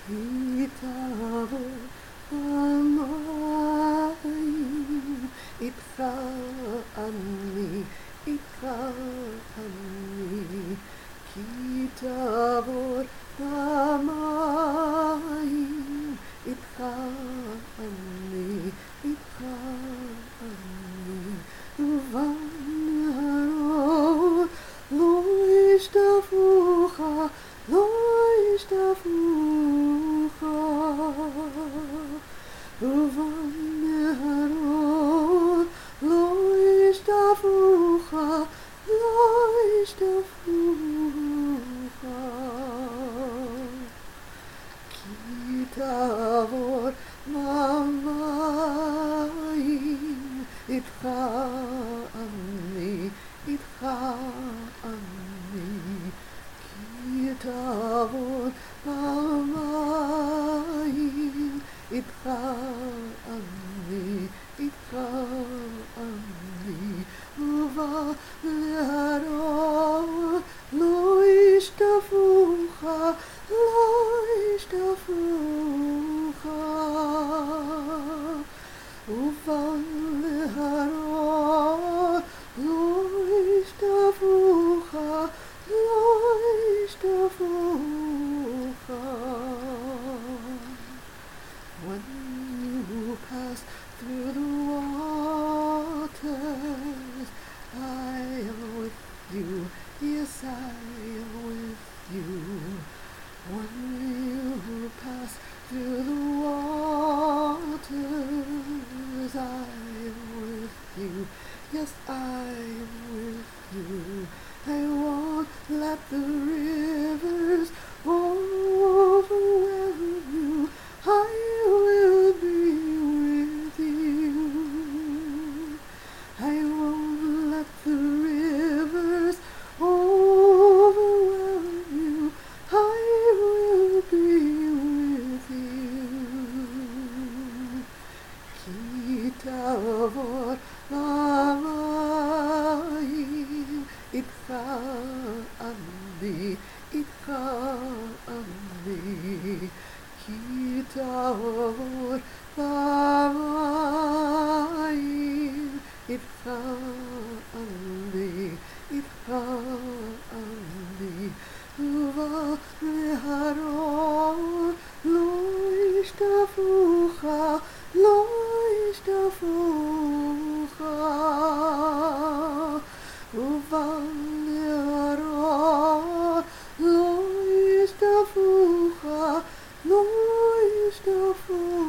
תעבור המים, איתך אני, איתך אני, כי תעבור המים, איתך אני, איתך אני, ובנהרות לא ישטפוך, לא ישטפוך, ובנהרות לא ישטפוך, לא ישטפוך, כי תעבור במים, איתך אני, איתך אני, כי תעבור במים, איתך אני, איתך אני, ובנהרות לא ישטפוך, לא ישטפוך, ובנהרות לא ישטפוך, לא ישטפוך. When you pass through the waters, I am with you, yes, I am with you. When you pass through the waters, I am with you, yes, I am with you. I won't let the rivers overwhelm you, I will be with you. I won't let the rivers overwhelm you, I will be with you. כי תעבור במים, איתך אני, איתך אני, כי תעבור במים, איתך אני, איתך אני, ובנהרות לא ישטפוך, לא ישטפוך, ובנהרות לא ישטפוך, לא ישטפוך.